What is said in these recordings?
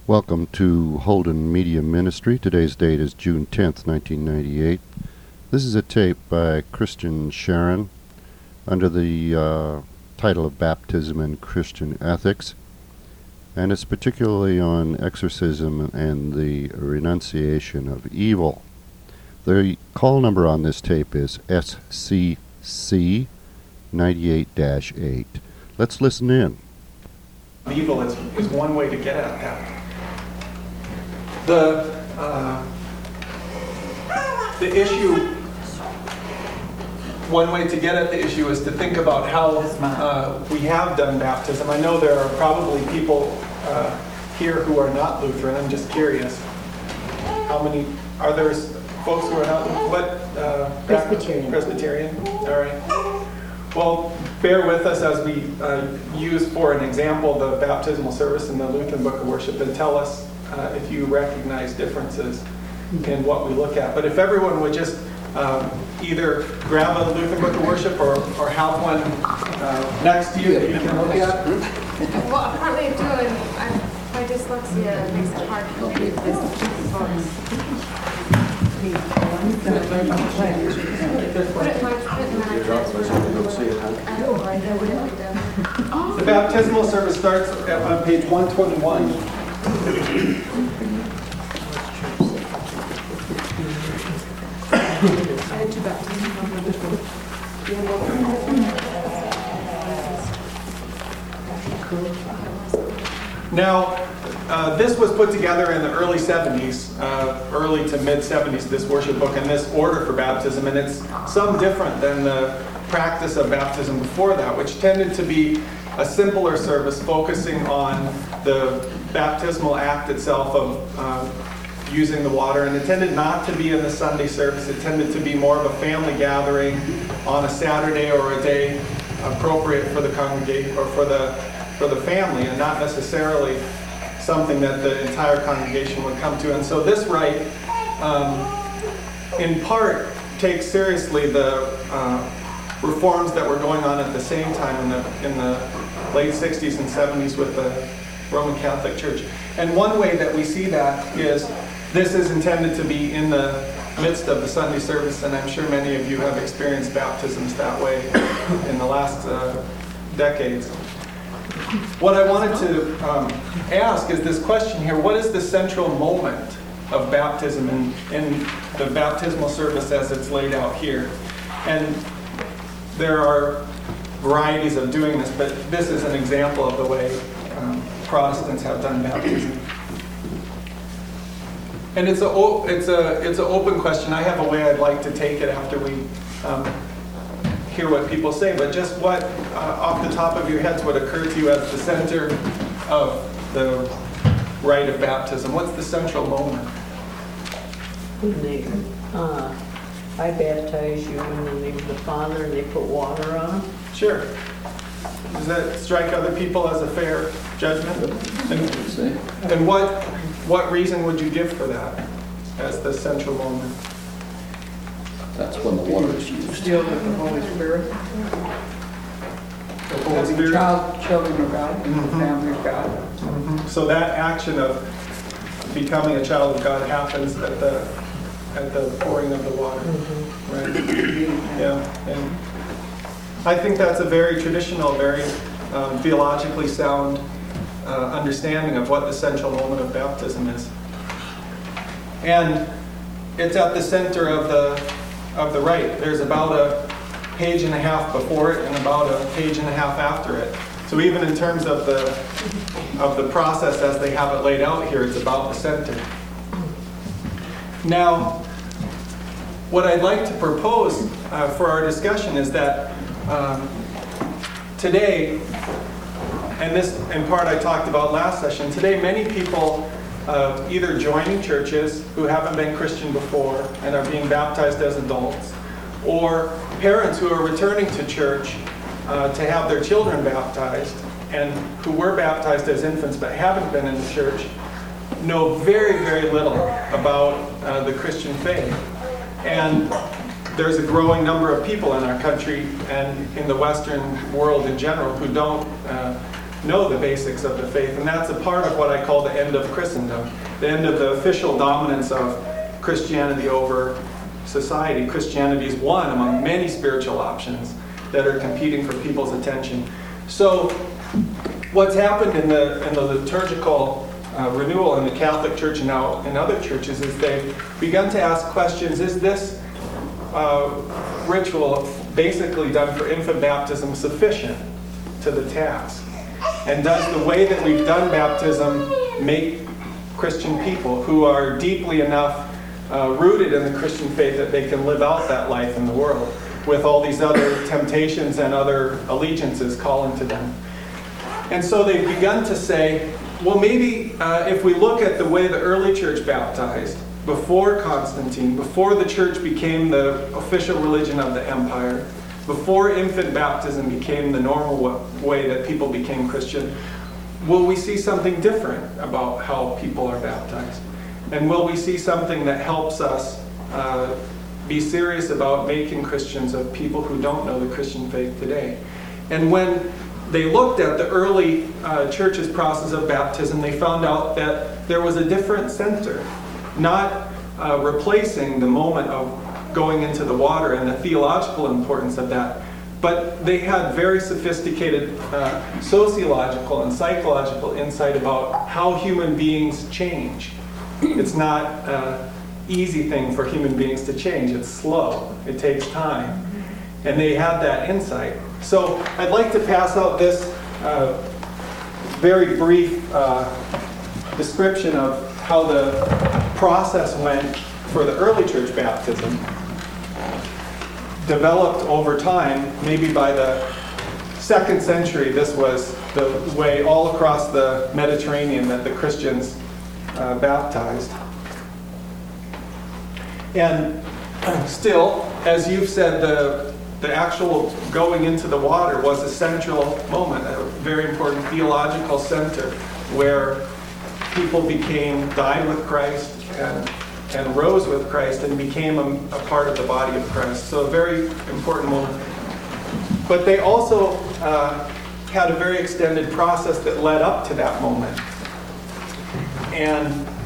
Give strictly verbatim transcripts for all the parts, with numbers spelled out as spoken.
Welcome to Holden Media Ministry. Today's date is June tenth, nineteen ninety-eight. This is a tape by Christian Sharon under the uh, title of Baptism and Christian Ethics, and it's particularly on exorcism and the renunciation of evil. The call number on this tape is S C C ninety-eight dash eight. Let's listen in. Evil is, is one way to get at that. The, uh, the issue, one way to get at the issue is to think about how uh, we have done baptism. I know there are probably people uh, here who are not Lutheran. I'm just curious. How many, are there folks who are not, what? Uh, Presbyterian. Presbyterian, all right. Well, bear with us as we uh, use for an example the baptismal service in the Lutheran Book of Worship, and tell us uh, if you recognize differences in what we look at. But if everyone would just um, either grab a Lutheran Book of Worship or, or have one uh, next to you that you can look at. Well, partly doing, I, my dyslexia makes it hard for me to read this books. Put it in my print and then I transfer it. I don't know, I know what it does. The baptismal service starts at, on page one twenty-one. I had two baptisms on this one. Now, uh, this was put together in the early seventies, uh, early to mid seventies, this worship book and this order for baptism, and it's some different than the practice of baptism before that, which tended to be a simpler service focusing on the baptismal act itself of uh, using the water, and it tended not to be in the Sunday service. It tended to be more of a family gathering on a Saturday or a day appropriate for the congregation or for the for the family, and not necessarily something that the entire congregation would come to. And so this rite, um, in part, takes seriously the uh, reforms that were going on at the same time in the in the late sixties and seventies with the Roman Catholic Church. And one way that we see that is this is intended to be in the midst of the Sunday service, and I'm sure many of you have experienced baptisms that way in the last uh, decades. What I wanted to um, ask is this question here: what is the central moment of baptism in, in the baptismal service as it's laid out here? And there are varieties of doing this, but this is an example of the way um, Protestants have done baptism. And it's a it's a it's an open question. I have a way I'd like to take it after we um, hear what people say, but just what uh, off the top of your heads would occur to you as the center of the rite of baptism? What's the central moment? They, uh, I baptize you in the name of the Father, and they put water on. Sure. Does that strike other people as a fair judgment? And, and what what reason would you give for that as the central moment? That's when the water is used. Deal with the Holy Spirit. The Holy Having Spirit? child, children of God, Mhm. the family of God. Mm-hmm. So that action of becoming a child of God happens at the at the pouring of the water, mm-hmm. right? Yeah, and I think that's a very traditional, very um, theologically sound uh, understanding of what the central moment of baptism is, and it's at the center of the of the rite. There's about a page and a half before it and about a page and a half after it. So even in terms of the of the process as they have it laid out here, it's about the center. Now, what I'd like to propose uh, for our discussion is that um, today, and this in part I talked about last session, today many people uh, either joining churches who haven't been Christian before and are being baptized as adults, or parents who are returning to church uh, to have their children baptized and who were baptized as infants but haven't been in the church, know very, very little about uh, the Christian faith. And there's a growing number of people in our country and in the Western world in general who don't uh, know the basics of the faith. And that's a part of what I call the end of Christendom, the end of the official dominance of Christianity over society. Christianity is one among many spiritual options that are competing for people's attention. So what's happened in the, in the liturgical uh, renewal in the Catholic Church and now in other churches is they've begun to ask questions, is this uh, ritual basically done for infant baptism sufficient to the task? And does the way that we've done baptism make Christian people who are deeply enough uh, rooted in the Christian faith that they can live out that life in the world with all these other temptations and other allegiances calling to them? And so they've begun to say, well, maybe uh, if we look at the way the early church baptized, before Constantine, before the church became the official religion of the empire, before infant baptism became the normal way that people became Christian, will we see something different about how people are baptized? And will we see something that helps us uh, be serious about making Christians of people who don't know the Christian faith today? And when they looked at the early uh, church's process of baptism, they found out that there was a different center, not uh, replacing the moment of going into the water and the theological importance of that, but they had very sophisticated uh, sociological and psychological insight about how human beings change. It's not an easy thing for human beings to change. It's slow. It takes time. And they had that insight. So I'd like to pass out this uh, very brief uh, description of how the process went for the early church baptism. Developed over time, maybe by the second century, this was the way all across the Mediterranean that the Christians uh, baptized. And still, as you've said, the, the actual going into the water was a central moment, a very important theological center where people became, died with Christ and and rose with Christ and became a, a part of the body of Christ. So a very important moment. But they also uh, had a very extended process that led up to that moment. And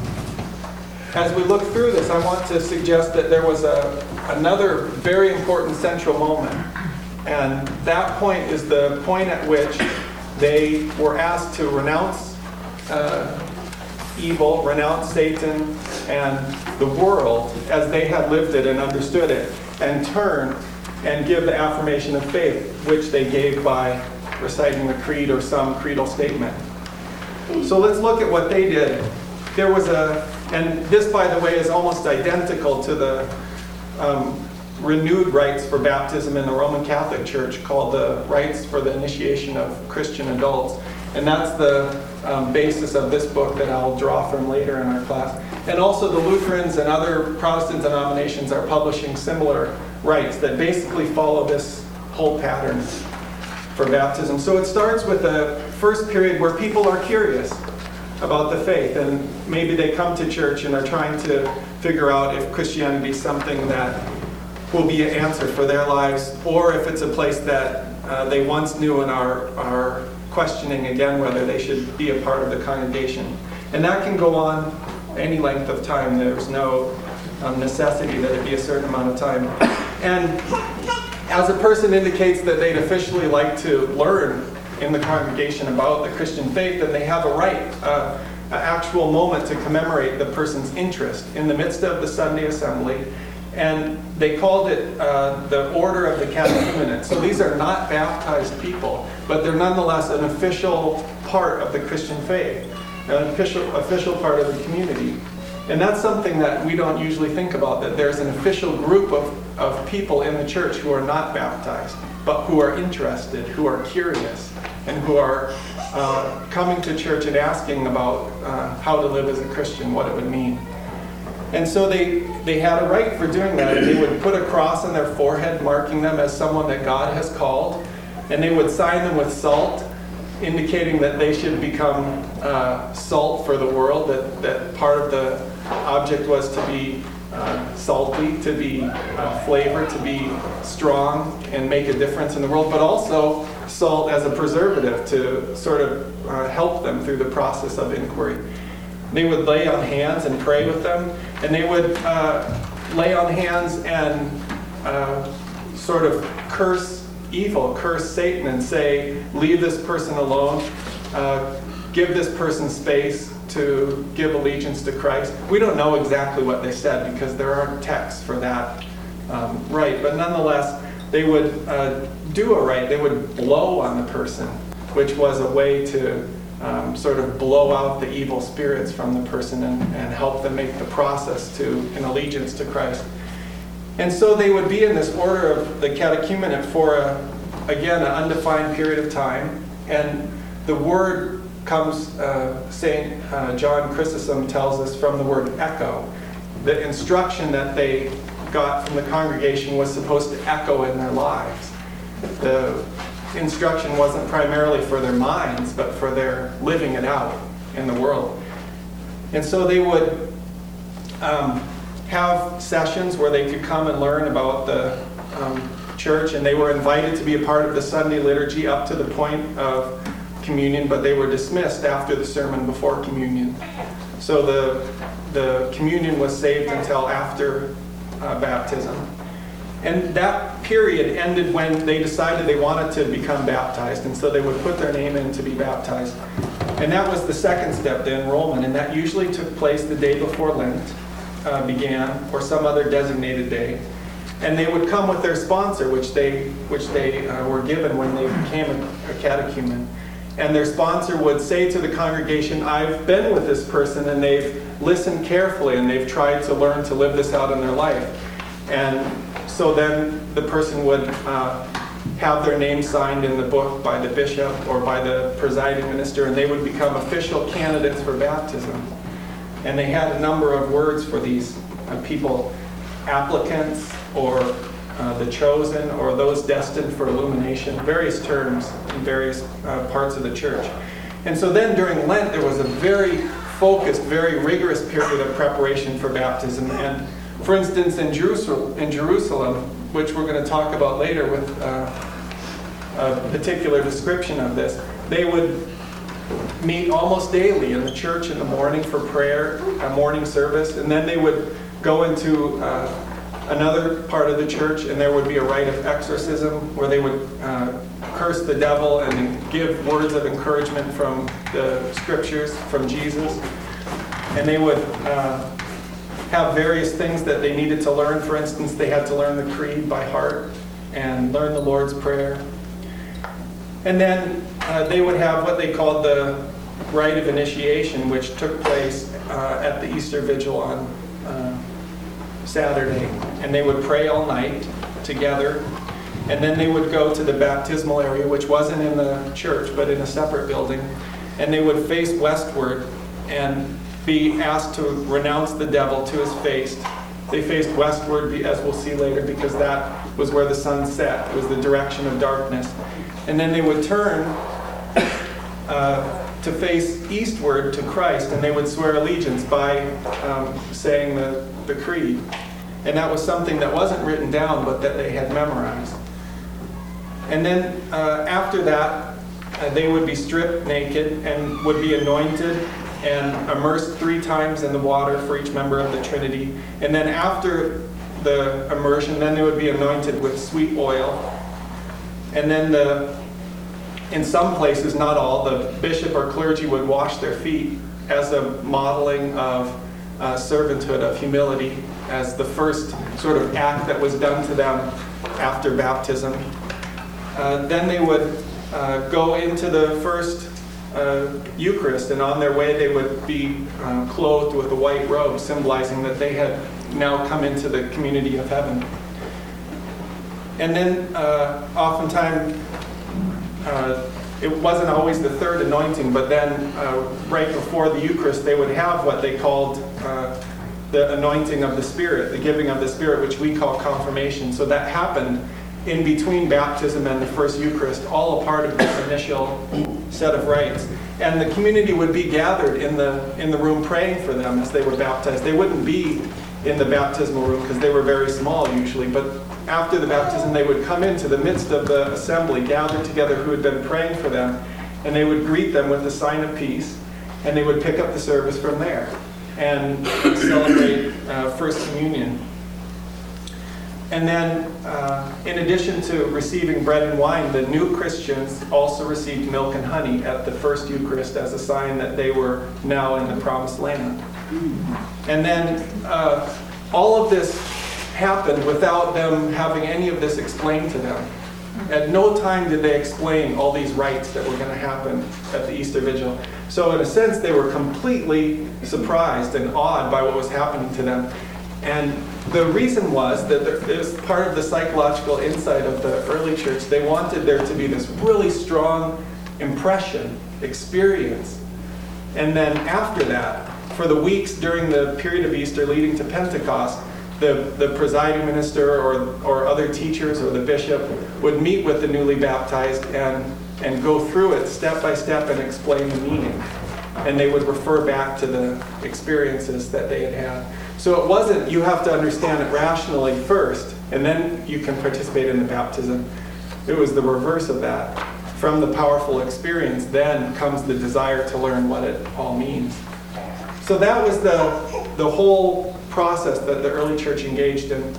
as we look through this, I want to suggest that there was a, another very important central moment. And that point is the point at which they were asked to renounce uh, evil, renounce Satan and the world as they had lived it and understood it, and turn and give the affirmation of faith, which they gave by reciting the creed or some creedal statement. So let's look at what they did. There was a, and this, by the way, is almost identical to the um, renewed rites for baptism in the Roman Catholic Church called the rites for the initiation of Christian adults. And that's the um, basis of this book that I'll draw from later in our class. And also the Lutherans and other Protestant denominations are publishing similar rites that basically follow this whole pattern for baptism. So it starts with a first period where people are curious about the faith, and maybe they come to church and are trying to figure out if Christianity is something that will be an answer for their lives, or if it's a place that uh, they once knew and are, are questioning again whether they should be a part of the congregation. And that can go on any length of time. There's no um, necessity that it be a certain amount of time. And as a person indicates that they'd officially like to learn in the congregation about the Christian faith, then they have a right, uh, an actual moment to commemorate the person's interest in the midst of the Sunday assembly. And they called it uh, the Order of the Catechumenate. So these are not baptized people, but they're nonetheless an official part of the Christian faith, an official, official part of the community. And that's something that we don't usually think about, that there's an official group of, of people in the church who are not baptized, but who are interested, who are curious, and who are uh, coming to church and asking about uh, how to live as a Christian, what it would mean. And so they, they had a right for doing that. And they would put a cross on their forehead, marking them as someone that God has called. And they would sign them with salt, indicating that they should become uh, salt for the world, that, that part of the object was to be uh, salty, to be uh, flavored, to be strong, and make a difference in the world. But also salt as a preservative to sort of uh, help them through the process of inquiry. They would lay on hands and pray with them, and they would uh, lay on hands and uh, sort of curse evil, curse Satan, and say, leave this person alone, uh, give this person space to give allegiance to Christ. We don't know exactly what they said because there aren't texts for that um, rite, but nonetheless, they would uh, do a rite. They would blow on the person, which was a way to um, sort of blow out the evil spirits from the person and, and help them make the process to an allegiance to Christ. And so they would be in this order of the catechumenate for, a, again, an undefined period of time. And the word comes, uh, Saint uh, John Chrysostom tells us, from the word echo. The instruction that they got from the congregation was supposed to echo in their lives. The instruction wasn't primarily for their minds, but for their living it out in the world. And so they would um, have sessions where they could come and learn about the um, church, and they were invited to be a part of the Sunday liturgy up to the point of communion, but they were dismissed after the sermon before communion. So the, the communion was saved until after uh, baptism. And that period ended when they decided they wanted to become baptized, and so they would put their name in to be baptized. And that was the second step, the enrollment, and that usually took place the day before Lent uh, began, or some other designated day. And they would come with their sponsor, which they, which they uh, were given when they became a, a catechumen. And their sponsor would say to the congregation, I've been with this person and they've listened carefully and they've tried to learn to live this out in their life. And so then the person would uh, have their name signed in the book by the bishop or by the presiding minister, and they would become official candidates for baptism. And they had a number of words for these uh, people, applicants, or uh, the chosen, or those destined for illumination, various terms in various uh, parts of the church. And so then during Lent, there was a very focused, very rigorous period of preparation for baptism. And for instance, in Jerusalem, in Jerusalem, which we're going to talk about later with uh, a particular description of this, they would meet almost daily in the church in the morning for prayer, a morning service, and then they would go into uh, another part of the church, and there would be a rite of exorcism where they would uh, curse the devil and give words of encouragement from the scriptures, from Jesus. And they would uh, have various things that they needed to learn. For instance, they had to learn the creed by heart and learn the Lord's Prayer. And then uh, they would have what they called the rite of initiation, which took place uh, at the Easter Vigil on uh, Saturday. And they would pray all night together. And then they would go to the baptismal area, which wasn't in the church, but in a separate building. And they would face westward and be asked to renounce the devil to his face. They faced westward, as we'll see later, because that was where the sun set. It was the direction of darkness. And then they would turn uh, to face eastward to Christ, and they would swear allegiance by um, saying the, the creed. And that was something that wasn't written down, but that they had memorized. And then uh, after that, uh, they would be stripped naked and would be anointed and immersed three times in the water for each member of the Trinity. And then after the immersion, then they would be anointed with sweet oil. And then the, in some places, not all, the bishop or clergy would wash their feet as a modeling of uh, servanthood, of humility, as the first sort of act that was done to them after baptism. Uh, then they would uh, go into the first uh, Eucharist, and on their way they would be uh, clothed with a white robe, symbolizing that they had now come into the community of heaven. And then uh, oftentimes, uh, it wasn't always the third anointing, but then uh, right before the Eucharist they would have what they called uh, the anointing of the Spirit, the giving of the Spirit, which we call confirmation. So that happened in between baptism and the first Eucharist, all a part of this initial set of rites. And the community would be gathered in the in the room praying for them as they were baptized. They wouldn't be in the baptismal room because they were very small usually, but after the baptism, they would come into the midst of the assembly, gathered together who had been praying for them, and they would greet them with the sign of peace, and they would pick up the service from there and celebrate uh, First Communion. And then, uh, in addition to receiving bread and wine, the new Christians also received milk and honey at the first Eucharist as a sign that they were now in the Promised Land. And then uh, all of this happened without them having any of this explained to them. At no time did they explain all these rites that were going to happen at the Easter Vigil. So in a sense, they were completely surprised and awed by what was happening to them. And the reason was that there, it was part of the psychological insight of the early church. They wanted there to be this really strong impression, experience. And then after that, for the weeks during the period of Easter leading to Pentecost, the, the presiding minister or, or other teachers or the bishop would meet with the newly baptized and, and go through it step by step and explain the meaning. And they would refer back to the experiences that they had had. So it wasn't, you have to understand it rationally first, and then you can participate in the baptism. It was the reverse of that. From the powerful experience, then comes the desire to learn what it all means. So that was the, the whole process that the early church engaged in.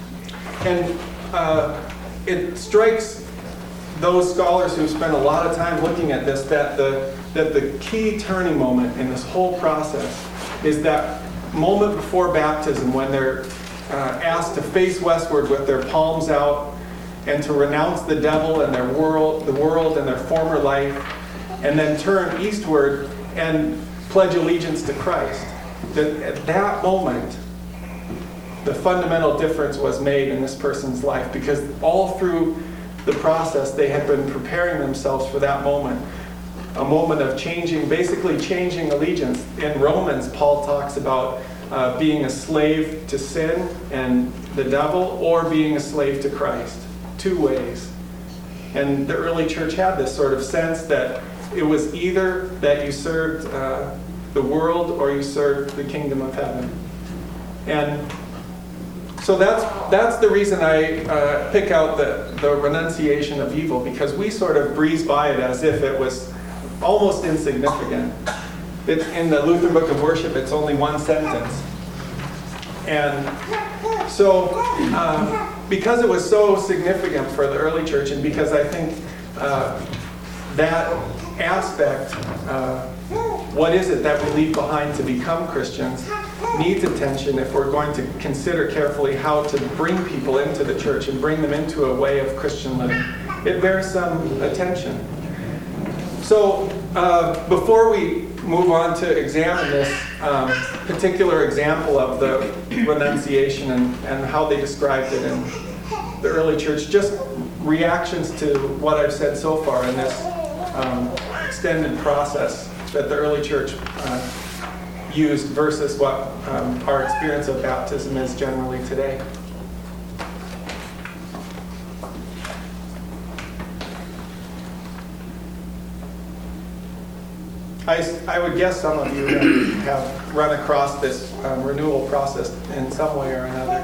And uh, it strikes those scholars who've spent a lot of time looking at this that the, that the key turning moment in this whole process is that moment before baptism when they're uh, asked to face westward with their palms out and to renounce the devil and their world, the world and their former life, and then turn eastward and pledge allegiance to Christ. That at that moment, the fundamental difference was made in this person's life, because all through the process they had been preparing themselves for that moment. A moment of changing, basically changing allegiance. In Romans, Paul talks about uh, being a slave to sin and the devil, or being a slave to Christ. Two ways. And the early church had this sort of sense that it was either that you served uh, the world or you served the kingdom of heaven. And so that's that's the reason I uh, pick out the, the renunciation of evil, because we sort of breeze by it as if it was almost insignificant. It, in the Lutheran Book of Worship, it's only one sentence. And so, uh, because it was so significant for the early church, and because I think uh, that aspect, uh, what is it that we leave behind to become Christians, needs attention if we're going to consider carefully how to bring people into the church and bring them into a way of Christian living. It bears some attention. So uh, before we move on to examine this um, particular example of the renunciation and, and how they described it in the early church, just reactions to what I've said so far in this um, extended process that the early church uh, used versus what um, our experience of baptism is generally today. I, I would guess some of you have run across this um, renewal process in some way or another.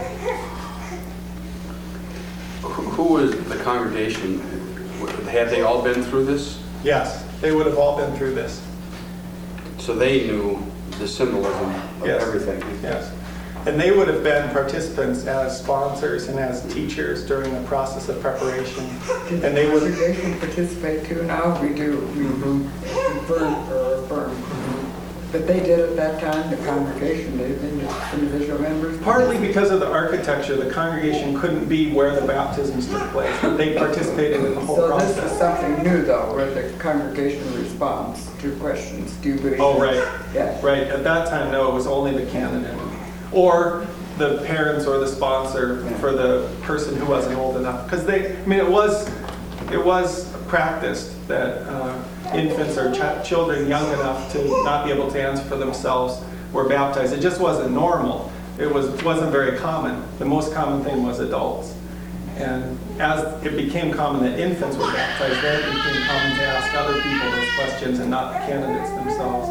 Who was the congregation? Have they all been through this? Yes, they would have all been through this. So they knew the symbolism of Yes. everything. Yes. And they would have been participants as sponsors and as teachers during the process of preparation. Did And they the would congregation participate too? Now we do, we confirm or affirm. But they did at that time, the congregation, they didn't just individual members? Partly because of the architecture, the congregation couldn't be where the baptisms took place. They participated in the whole So this is process. something new though, where the congregation responds to questions. Do you believe? Oh, right. Yes. Right. At that time, no, it was only the candidate. Or the parents or the sponsor for the person who wasn't old enough. Because they, I mean, it was, it was practiced that uh, infants or ch- children young enough to not be able to answer for themselves were baptized. It just wasn't normal. It was, wasn't very common. The most common thing was adults. And as it became common that infants were baptized, then it became common to ask other people those questions and not the candidates themselves.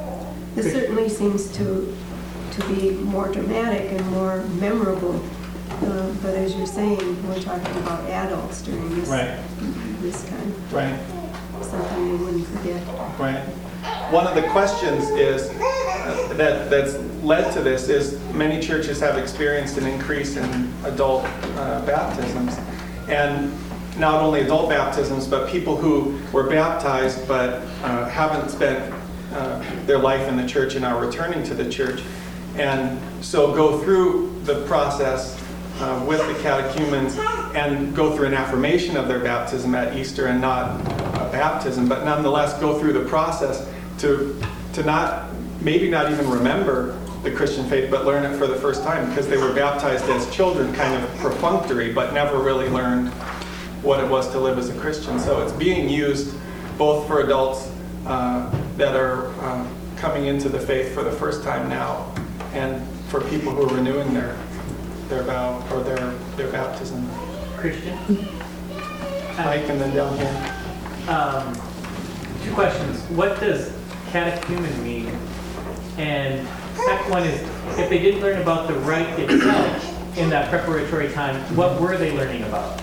This certainly seems to to be more dramatic and more memorable Um, But as you're saying, we're talking about adults during this, Right. this time, Right. something they wouldn't forget. Right. One of the questions is, uh, that, that's led to this is many churches have experienced an increase in adult uh, baptisms. And not only adult baptisms, but people who were baptized but uh, haven't spent uh, their life in the church and are returning to the church. And so go through the process uh, with the catechumens and go through an affirmation of their baptism at Easter and not a baptism, but nonetheless go through the process to to not, maybe not even remember the Christian faith, but learn it for the first time because they were baptized as children, kind of perfunctory, but never really learned what it was to live as a Christian. So it's being used both for adults uh, that are uh, coming into the faith for the first time now, and for people who are renewing their their vow or their their baptism. Christian? Mike, and then down here. Um, two questions. What does catechumen mean? And second one is, if they didn't learn about the rite itself in that preparatory time, what were they learning about?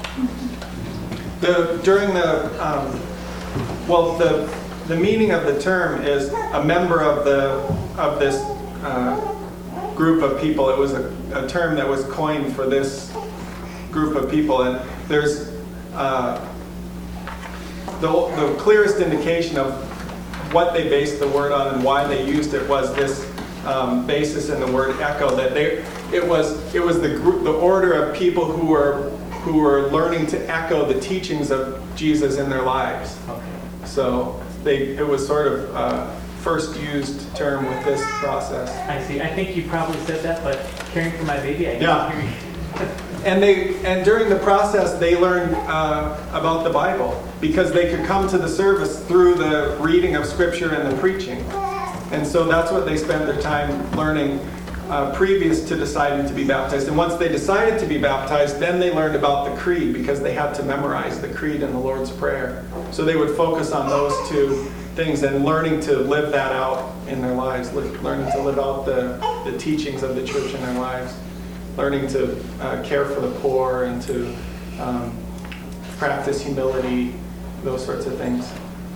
The during the um, well, the the meaning of the term is a member of the of this uh, group of people. It was a, a term that was coined for this group of people, and there's uh, the the clearest indication of what they based the word on and why they used it was this um, basis in the word echo. That they it was it was the group the order of people who were who were learning to echo the teachings of Jesus in their lives. Okay. So they it was sort of uh, first used term with this process. I see. I think you probably said that, but caring for my baby, I didn't Yeah. hear you. And they and during the process they learned uh, about the Bible because they could come to the service through the reading of Scripture and the preaching. And so that's what they spent their time learning uh, previous to deciding to be baptized. And once they decided to be baptized, then they learned about the creed because they had to memorize the creed and the Lord's Prayer. So they would focus on those two things and learning to live that out in their lives, li- learning to live out the, the teachings of the church in their lives, learning to uh, care for the poor and to um, practice humility, those sorts of things.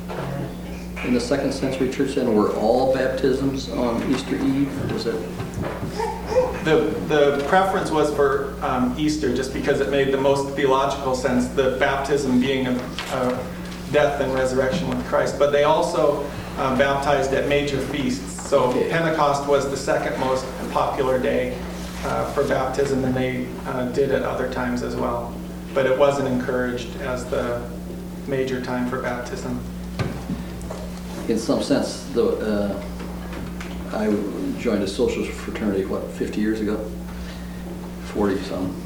In the second century church then, were all baptisms on Easter Eve? Was it? The, the preference was for um, Easter just because it made the most theological sense, the baptism being a, a death and resurrection with Christ. But they also uh, baptized at major feasts. So Okay. Pentecost was the second most popular day uh, for baptism, and they uh, did it other times as well. But it wasn't encouraged as the major time for baptism. In some sense, though, uh, I joined a social fraternity, what, fifty years ago? forty some.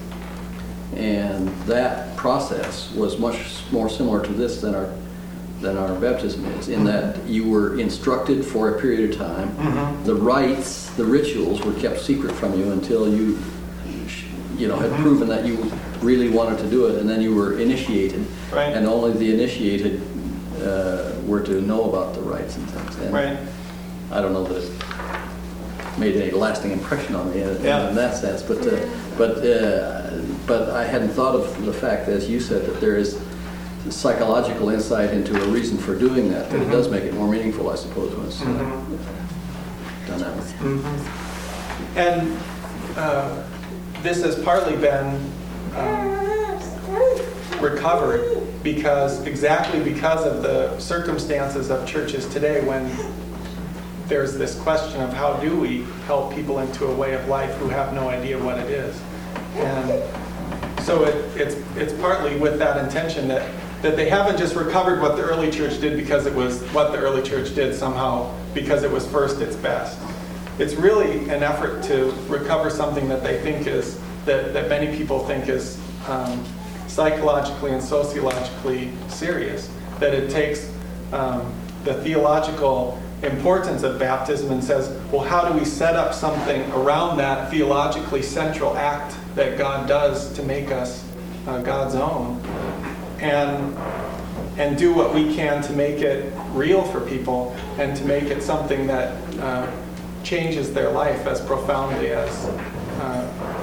And that process was much more similar to this than our than our baptism is, in that you were instructed for a period of time. Mm-hmm. The rites, the rituals were kept secret from you until you, you know, had proven that you really wanted to do it, and then you were initiated. Right. And only the initiated uh, were to know about the rites and things. And Right. I don't know that it made any lasting impression on me in, Yeah. in that sense, but uh, but uh, but I hadn't thought of the fact, as you said, that there is psychological insight into a reason for doing that. That Mm-hmm. it does make it more meaningful, I suppose, when it's uh, Mhm. done that way. Mm-hmm. And uh, this has partly been um, recovered because exactly because of the circumstances of churches today, when there's this question of how do we help people into a way of life who have no idea what it is. And so it, it's it's partly with that intention that that they haven't just recovered what the early church did because it was what the early church did somehow because it was first its best. It's really an effort to recover something that they think is, that, that many people think is um, psychologically and sociologically serious. That it takes um, the theological importance of baptism and says, well, how do we set up something around that theologically central act that God does to make us uh, God's own? And and do what we can to make it real for people and to make it something that uh, changes their life as profoundly as uh,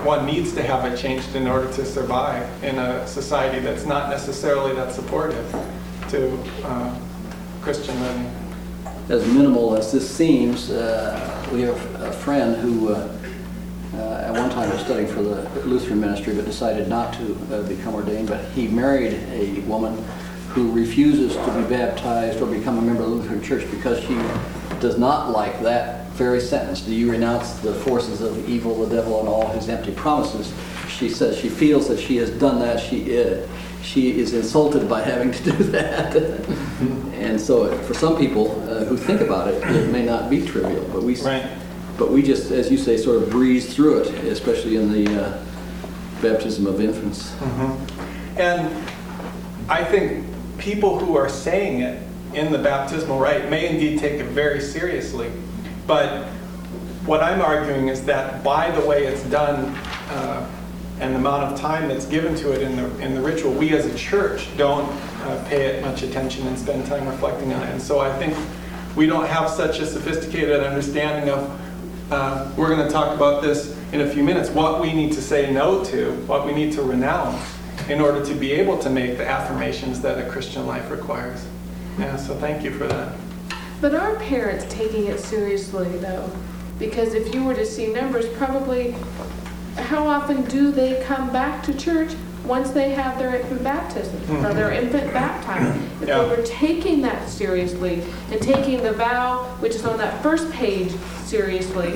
one needs to have it changed in order to survive in a society that's not necessarily that supportive to uh, Christian living. As minimal as this seems, uh, we have a friend who uh, uh, at one time was studying for the Lutheran ministry but decided not to uh, become ordained, but he married a woman who refuses to be baptized or become a member of the Lutheran Church because she does not like that very sentence. Do you renounce the forces of evil, the devil, and all his empty promises? She says she feels that she has done that. She uh, she is insulted by having to do that. And so for some people uh, who think about it, it may not be trivial, but we Right. but we just, as you say, sort of breeze through it, especially in the uh, baptism of infants. Mm-hmm. And I think people who are saying it in the baptismal rite may indeed take it very seriously. But what I'm arguing is that by the way it's done uh, and the amount of time that's given to it in the in the ritual, we as a church don't uh, pay it much attention and spend time reflecting on it. And so I think we don't have such a sophisticated understanding of, uh, we're going to talk about this in a few minutes, what we need to say no to, what we need to renounce in order to be able to make the affirmations that a Christian life requires. Yeah, so thank you for that. But are parents taking it seriously, though? Because if you were to see numbers, probably how often do they come back to church once they have their infant baptism or their infant baptized? If Yeah. they were taking that seriously and taking the vow, which is on that first page, seriously,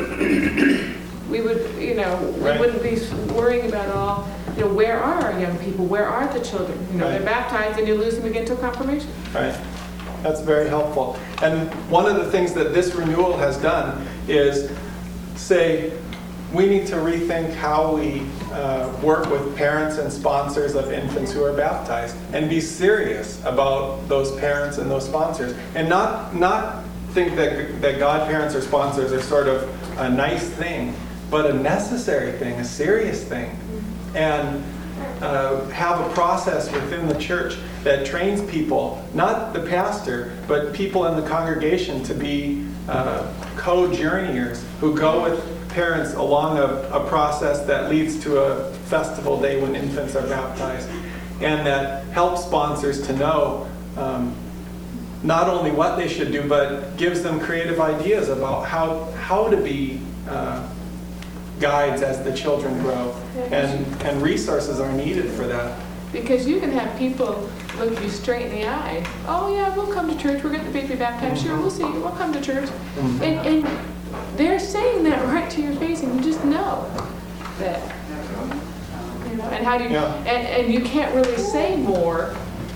we would, you know, we Right. wouldn't be worrying about all, you know, where are our young people? Where are the children? You know, Right. they're baptized and you lose them again to confirmation. Right. That's very helpful. And one of the things that this renewal has done is say, we need to rethink how we uh, work with parents and sponsors of infants who are baptized and be serious about those parents and those sponsors. And not, not think that, that godparents or sponsors are sort of a nice thing, but a necessary thing, a serious thing. And uh, have a process within the church that trains people, not the pastor, but people in the congregation to be uh, co-journeyers who go with parents along a, a process that leads to a festival day when infants are baptized, and that helps sponsors to know um, not only what they should do, but gives them creative ideas about how, how to be uh, guides as the children grow. And, and resources are needed for that. Because you can have people look you straight in the eye. Oh yeah, we'll come to church. We're going to be baptized. Sure, we'll see you. We'll come to church. Mm-hmm. And, and they're saying that right to your face, and you just know that. You know, and how do you? Yeah. And, and you can't really say more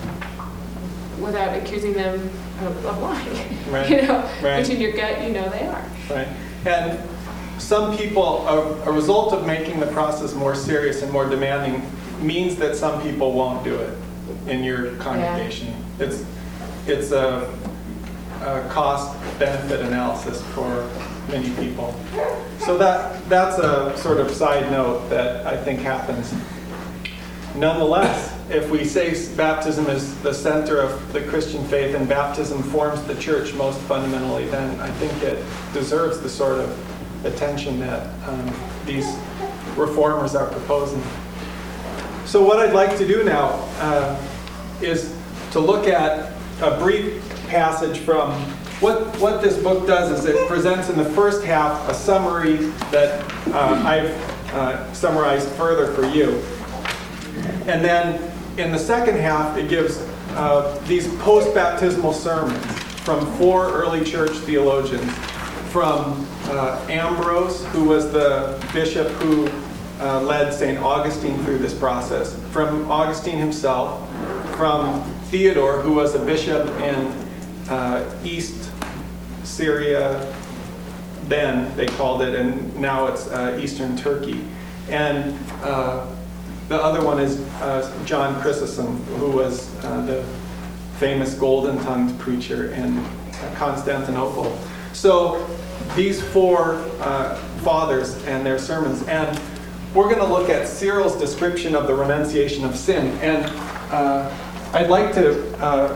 without accusing them of, of lying. Right. You know, Right. which in your gut you know they are. Right. And some people, a, a result of making the process more serious and more demanding means that some people won't do it in your congregation. Yeah. It's it's a, a cost-benefit analysis for many people. So that that's a sort of side note that I think happens. Nonetheless, if we say baptism is the center of the Christian faith and baptism forms the church most fundamentally, then I think it deserves the sort of attention that um, these reformers are proposing. So what I'd like to do now uh, is to look at a brief passage from what what this book does is it presents in the first half a summary that uh, I've uh, summarized further for you. And then in the second half, it gives uh, these post-baptismal sermons from four early church theologians, from uh, Ambrose, who was the bishop who uh, led Saint Augustine through this process, from Augustine himself, from Theodore, who was a bishop in uh, East Syria, then they called it, and now it's uh, Eastern Turkey. And uh, the other one is uh, John Chrysostom, who was uh, the famous golden-tongued preacher in Constantinople. So these four uh, fathers and their sermons. And we're going to look at Cyril's description of the renunciation of sin. And uh, I'd like to uh,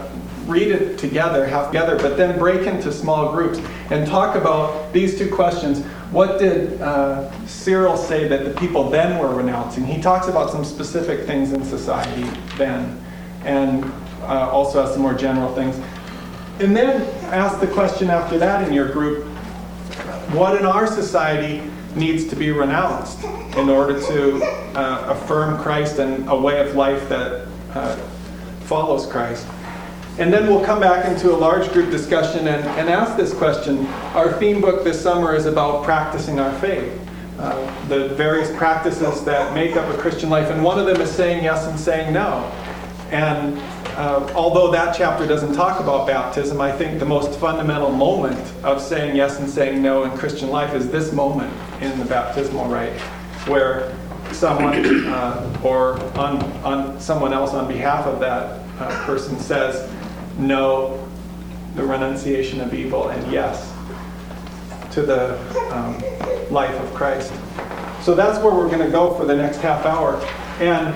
read it together, have together, but then break into small groups and talk about these two questions. What did uh, Cyril say that the people then were renouncing? He talks about some specific things in society then, and uh, also has some more general things. And then ask the question after that in your group, what in our society needs to be renounced in order to uh, affirm Christ and a way of life that uh, follows Christ? And then we'll come back into a large group discussion and, and ask this question. Our theme book this summer is about practicing our faith, uh, the various practices that make up a Christian life. And one of them is saying yes and saying no. And uh, although that chapter doesn't talk about baptism, I think the most fundamental moment of saying yes and saying no in Christian life is this moment in the baptismal rite, where someone uh, or on, on someone else on behalf of that uh, person says, no, the renunciation of evil, and yes to the um, life of Christ. So that's where we're going to go for the next half hour. And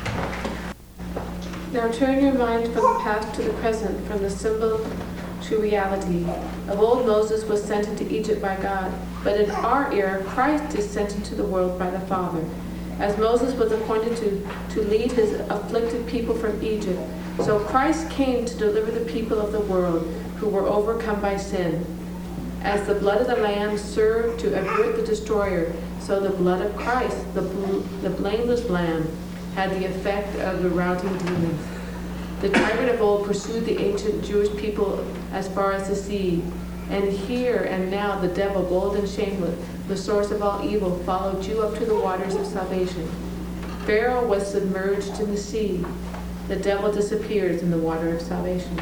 Now turn your mind from the past to the present, from the symbol to reality. Of old, Moses was sent into Egypt by God, but in our era, Christ is sent into the world by the Father. As Moses was appointed to, to lead his afflicted people from Egypt, so Christ came to deliver the people of the world who were overcome by sin. As the blood of the Lamb served to avert the destroyer, so the blood of Christ, the, bl- the blameless Lamb, had the effect of routing demons. The tyrant of old pursued the ancient Jewish people as far as the sea, and here and now the devil, bold and shameless, the source of all evil, followed you up to the waters of salvation. Pharaoh was submerged in the sea. The devil disappears in the water of salvation.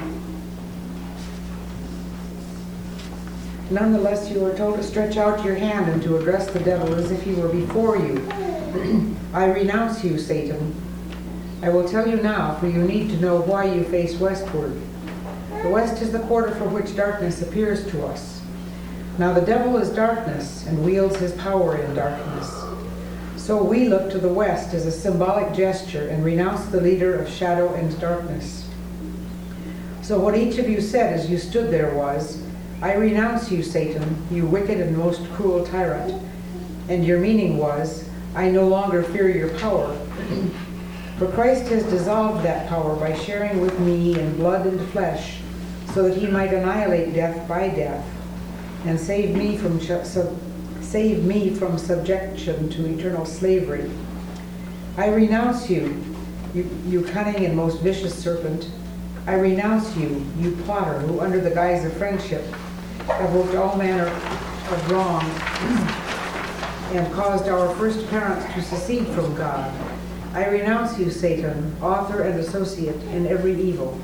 Nonetheless, you are told to stretch out your hand and to address the devil as if he were before you. I renounce you, Satan. I will tell you now, for you need to know why you face westward. The west is the quarter from which darkness appears to us. Now the devil is darkness and wields his power in darkness. So we look to the west as a symbolic gesture and renounce the leader of shadow and darkness. So what each of you said as you stood there was, I renounce you, Satan, you wicked and most cruel tyrant. And your meaning was, I no longer fear your power. For Christ has dissolved that power by sharing with me in blood and flesh, so that he might annihilate death by death, and save me from sub- save me from subjection to eternal slavery. I renounce you, you, you cunning and most vicious serpent. I renounce you, you plotter, who under the guise of friendship have worked all manner of wrong and caused our first parents to secede from God. I renounce you, Satan, author and associate in every evil.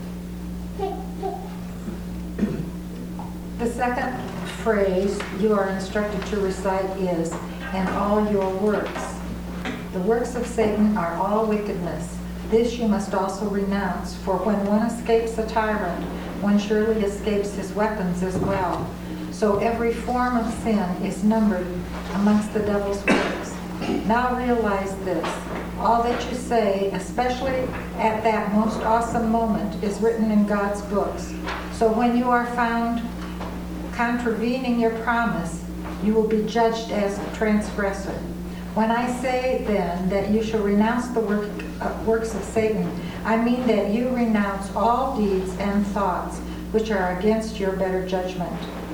The second phrase you are instructed to recite is, and all your works. The works of Satan are all wickedness. This you must also renounce, for when one escapes a tyrant, one surely escapes his weapons as well. So every form of sin is numbered amongst the devil's works. Now realize this. All that you say, especially at that most awesome moment, is written in God's books. So when you are found contravening your promise, you will be judged as a transgressor. When I say then that you shall renounce the work, uh, works of Satan, I mean that you renounce all deeds and thoughts which are against your better judgment.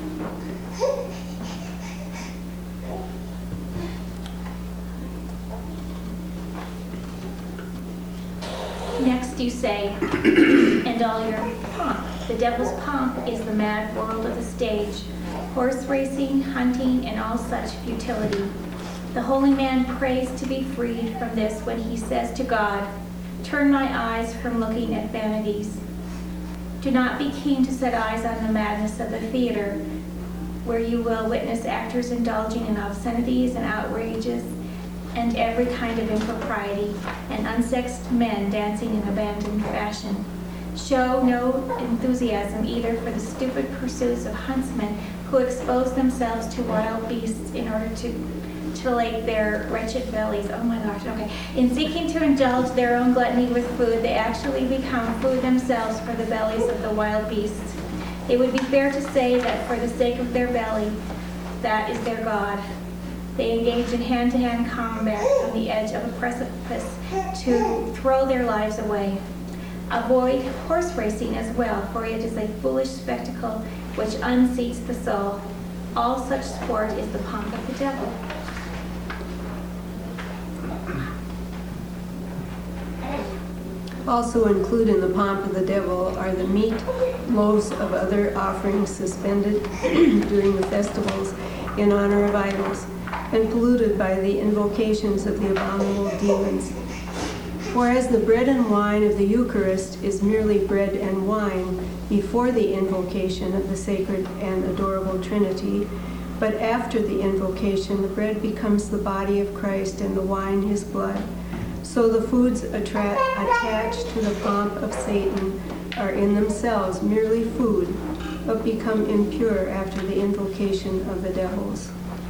Next you say, and all your pomp. The devil's pomp is the mad world of the stage, horse racing, hunting, and all such futility. The holy man prays to be freed from this when he says to God, turn my eyes from looking at vanities. Do not be keen to set eyes on the madness of the theater, where you will witness actors indulging in obscenities and outrages, and every kind of impropriety, and unsexed men dancing in abandoned fashion. Show no enthusiasm either for the stupid pursuits of huntsmen who expose themselves to wild beasts in order to mutilate their wretched bellies. Oh my gosh, okay. In seeking to indulge their own gluttony with food, they actually become food themselves for the bellies of the wild beasts. It would be fair to say that for the sake of their belly, that is their God. They engage in hand-to-hand combat on the edge of a precipice to throw their lives away. Avoid horse racing as well, for it is a foolish spectacle which unseats the soul. All such sport is the pomp of the devil. Also included in the pomp of the devil are the meat, loaves of other offerings suspended during the festivals in honor of idols, and polluted by the invocations of the abominable demons. Whereas the bread and wine of the Eucharist is merely bread and wine before the invocation of the sacred and adorable Trinity, but after the invocation, the bread becomes the body of Christ and the wine his blood. So the foods attra- attached to the pomp of Satan are in themselves merely food, but become impure after the invocation of the devils.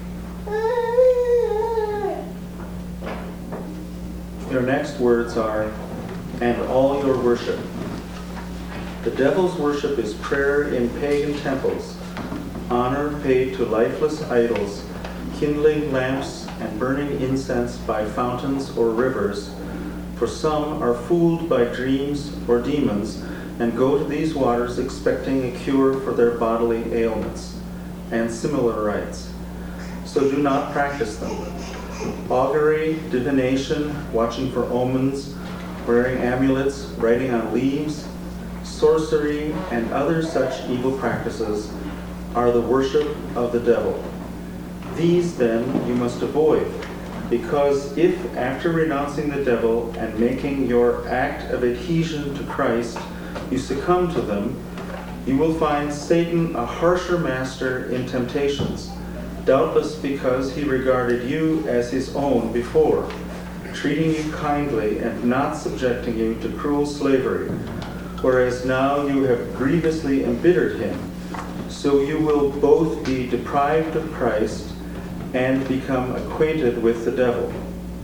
Your next words are, and all your worship. The devil's worship is prayer in pagan temples, honor paid to lifeless idols, kindling lamps and burning incense by fountains or rivers. For some are fooled by dreams or demons and go to these waters expecting a cure for their bodily ailments, and similar rites. So do not practice them. Augury, divination, watching for omens, wearing amulets, writing on leaves, sorcery, and other such evil practices are the worship of the devil. These, then, you must avoid, because if, after renouncing the devil and making your act of adhesion to Christ, you succumb to them, you will find Satan a harsher master in temptations, doubtless because he regarded you as his own before, treating you kindly and not subjecting you to cruel slavery, whereas now you have grievously embittered him. So you will both be deprived of Christ and become acquainted with the devil.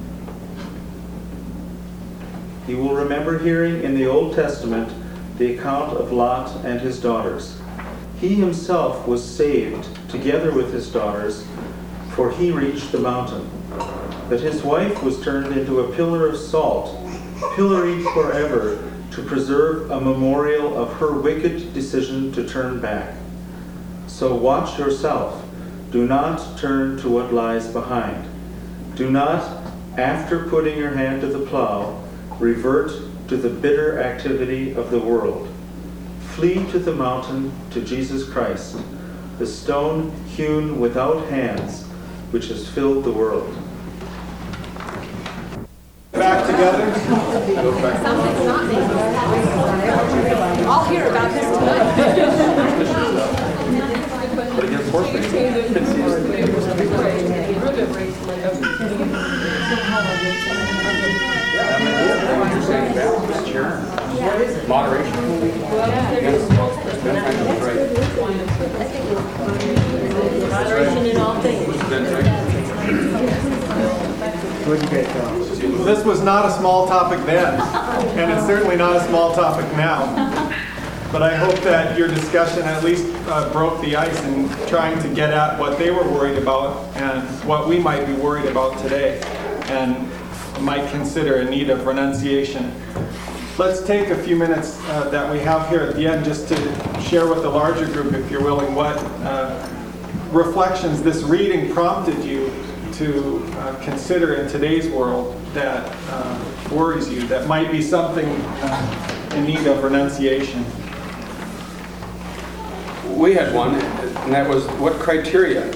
You will remember hearing in the Old Testament the account of Lot and his daughters. He himself was saved together with his daughters, for he reached the mountain. But his wife was turned into a pillar of salt, pilloried forever, to preserve a memorial of her wicked decision to turn back. So watch yourself. Do not turn to what lies behind. Do not, after putting your hand to the plow, revert to the bitter activity of the world. Flee to the mountain, to Jesus Christ, the stone hewn without hands, which has filled the world. Back together. Something's not making sense. I'll hear about this tonight. But against horse Moderation. Moderation in all things. This was not a small topic then, and it's certainly not a small topic now. But I hope that your discussion at least uh, broke the ice in trying to get at what they were worried about and what we might be worried about today and might consider a need of renunciation. Let's take a few minutes uh, that we have here at the end just to share with the larger group, if you're willing, what uh, reflections this reading prompted you to uh, consider in today's world that uh, worries you, that might be something uh, in need of renunciation. We had one, and that was what criteria?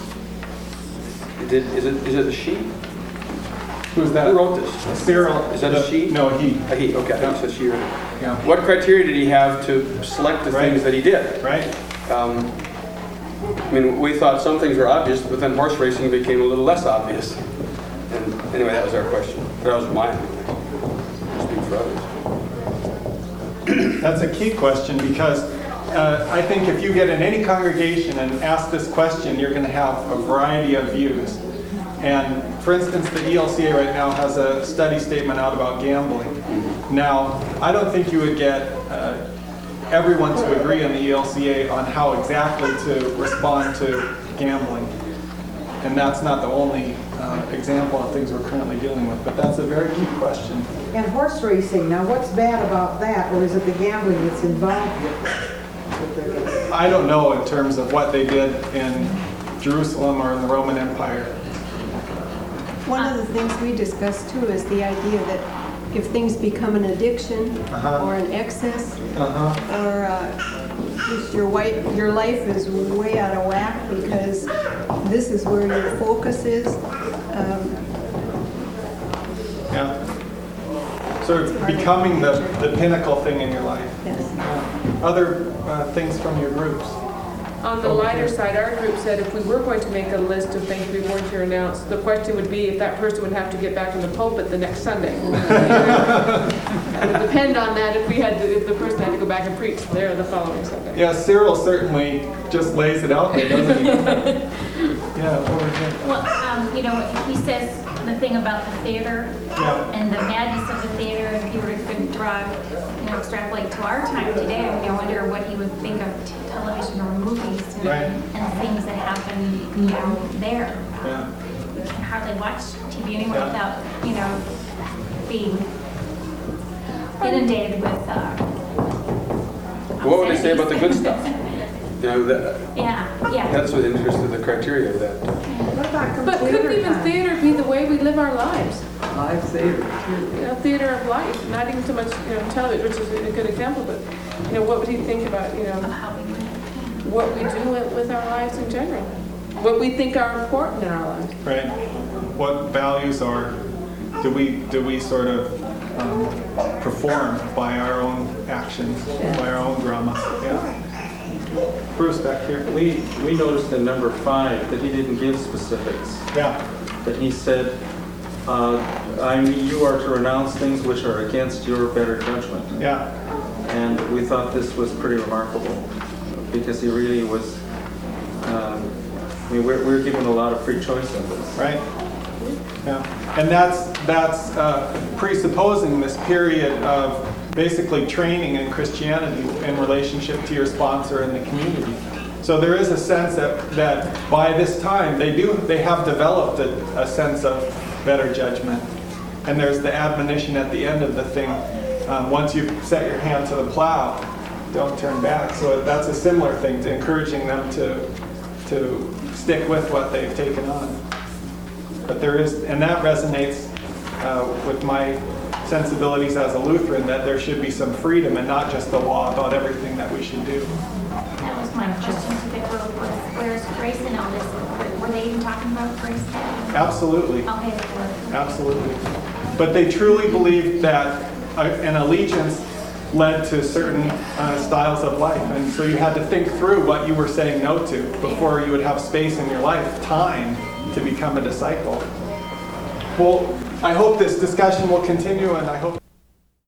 Did, is it is it a she? Who's that? Who wrote this? Cyril. Is that a she? No, he. A he, okay. Yeah. I think it says she. Yeah. What criteria did he have to select the Right. things that he did? Right. Um, I mean, we thought some things were obvious, but then horse racing became a little less obvious. And anyway, that was our question. That was mine. I speak for others. That's a key question because uh, I think if you get in any congregation and ask this question, you're going to have a variety of views. And for instance, the E L C A right now has a study statement out about gambling. Now, I don't think you would get uh, everyone to agree on the E L C A on how exactly to respond to gambling. And that's not the only uh, example of things we're currently dealing with, but that's a very key question. And horse racing, now what's bad about that, or is it the gambling that's involved with it? I don't know in terms of what they did in Jerusalem or in the Roman Empire. One of the things we discussed too is the idea that if things become an addiction Uh-huh. or an excess, Uh-huh. or uh, just your, white, your life is way out of whack because this is where your focus is. Um, Yeah. So it's becoming the, the pinnacle thing in your life. yes. Yeah. Other uh, things from your groups? On the lighter side, our group said if we were going to make a list of things we wanted to announce, the question would be if that person would have to get back in the pulpit the next Sunday. It would depend on that if we had to, if the person had to go back and preach there the following Sunday. Yeah, Cyril certainly just lays it out there, doesn't he? Yeah, over here. Well, um, you know, he says the thing about the theater Yeah. and the madness of the theater, and if you were to draw, you know, extrapolate to our time today, I mean, I wonder what he would think of t- television or movies and, Right. and things that happen, you know, there. Yeah. We can hardly watch T V anymore Yeah. without, you know, being inundated with, uh. What would they say about the good stuff? You know, that, Yeah, yeah. that's what interested the criteria of that. What about But couldn't computer even time? theater be the way we live our lives? Live theater. You know, theater of life, not even so much, you know, television, which is a good example, but, you know, what would he think about, you know, Of how we live. what we do with, with our lives in general? What we think are important in our lives? Right. What values are, do we, do we sort of um, perform by our own actions, by our own drama? Yeah. Bruce back here. We, we noticed in number five that he didn't give specifics. Yeah. That he said, uh, I mean, you are to renounce things which are against your better judgment. Yeah. And we thought this was pretty remarkable because he really was, um, I mean, we're, we're given a lot of free choice in this. Right? Yeah. And that's, that's uh, presupposing this period of basically training in Christianity in relationship to your sponsor and the community. So there is a sense that, that by this time they do, they have developed a, a sense of better judgment. And there's the admonition at the end of the thing, um, once you set your hand to the plow, don't turn back. So that's a similar thing to encouraging them to, to stick with what they've taken on. But there is, and that resonates uh, with my sensibilities as a Lutheran, that there should be some freedom and not just the law about everything that we should do. That was my question to the group, was where's grace in all this? Were they even talking about grace? Absolutely. Okay, they were. Absolutely. But they truly believed that uh, an allegiance led to certain uh, styles of life. And so you had to think through what you were saying no to before you would have space in your life, time, to become a disciple. Well, I hope this discussion will continue, and I hope